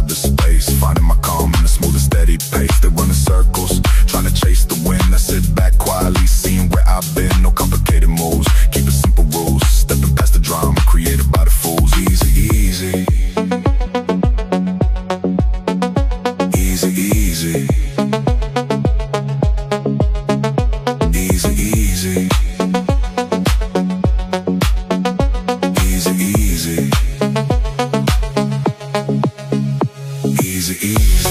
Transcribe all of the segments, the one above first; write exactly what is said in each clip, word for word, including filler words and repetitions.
inside the space, finding my calm in a smooth and steady pace. They run in circles, trying to chase the wind. I sit back quietly, seeing where I've been. No complicated moves, keep it simple rules. Stepping past the drama created by the fools. Easy, easy. Easy, easy. Easy, easy. Easy, easy. Easy, easy.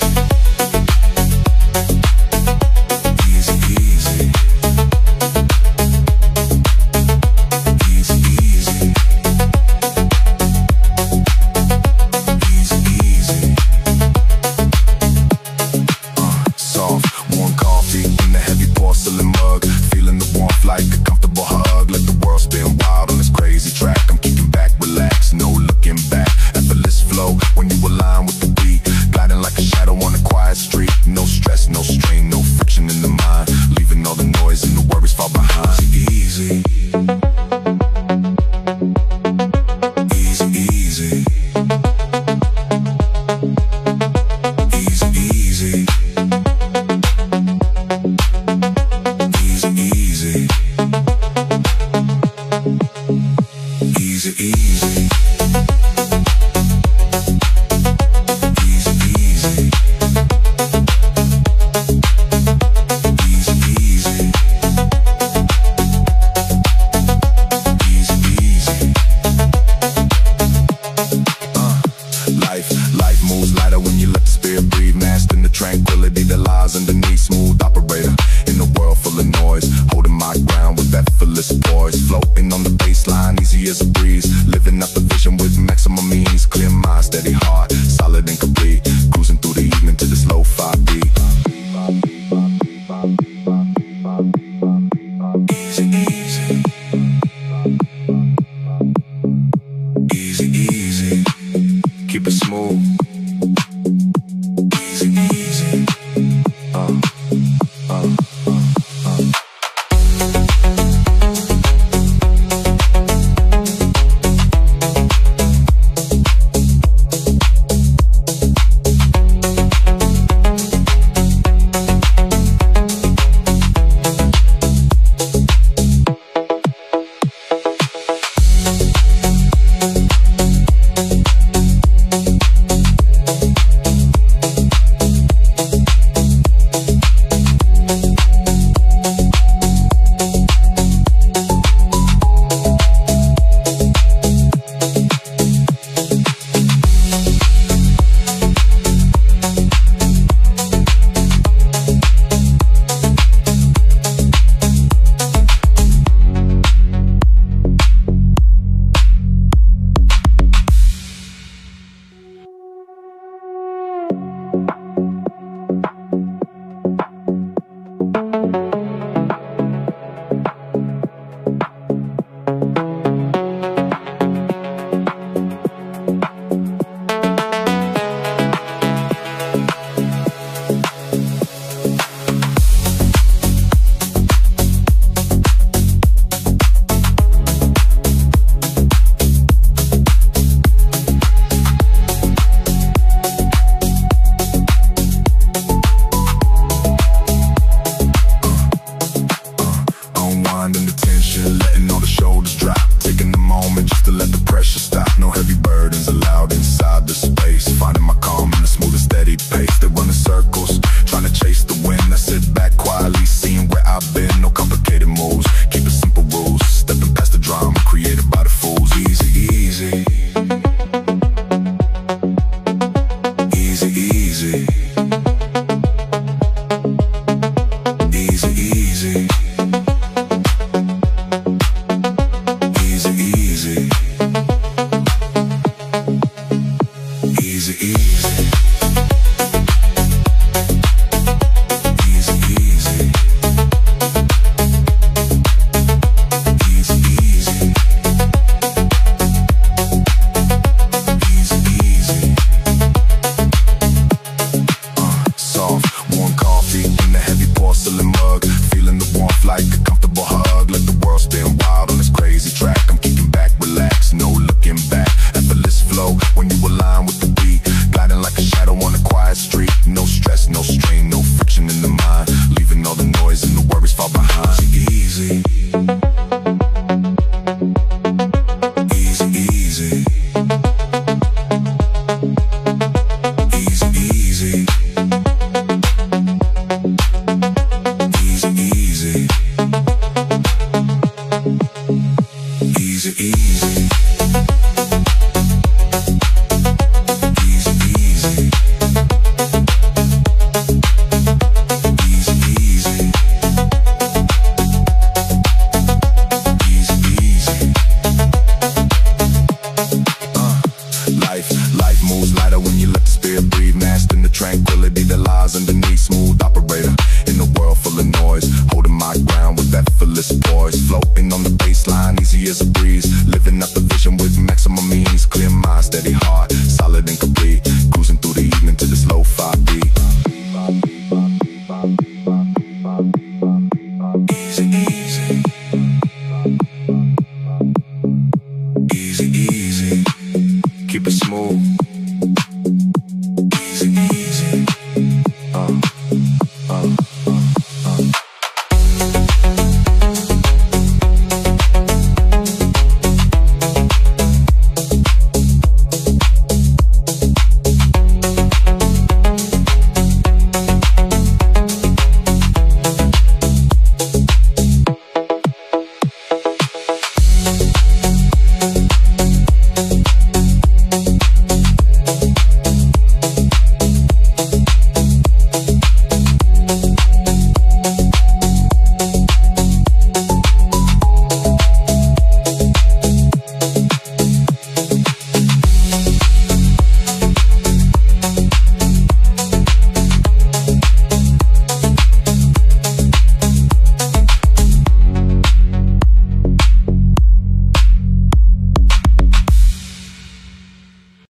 Like a comfortable hug, let the world spin wild on this crazy track. I'm kicking back, relax, no looking back. Effortless flow when you align with the beat, gliding like a shadow on a quiet street. No stress, no strain, no friction in the mind, leaving all the noise and the worries far behind. Easy, easy, easy, easy, easy. Easy, easy. Easy, easy. Easy, easy. Easy, easy. Easy, easy. Uh, life, life moves lighter when you let the spirit breathe. Mastering the tranquility that lies underneath. Smooth operator in a world full of noise, holding my ground with effortless poise. Floating on the baseline, easy as a breeze. Living up the vision with maximum ease. Clear mind, steady heart, solid and complete. Cruising through the evening to this lo-fi beat. Easy, easy. Easy, easy. Keep it smooth. Easy, easy. Uh, uh. Letting all the shoulders drop, taking the moment just to let the pressure stop. No heavy burdens allowed inside the space, finding my calm in a smooth and steady pace. They run in circles, trying to chase the wind. I sit back quietly, seeing where I've been. No complicated moves, keep it simple rules. Stepping past the drama created by the fools. Easy, easy. Easy, easy. Easy, easy. Easy, easy.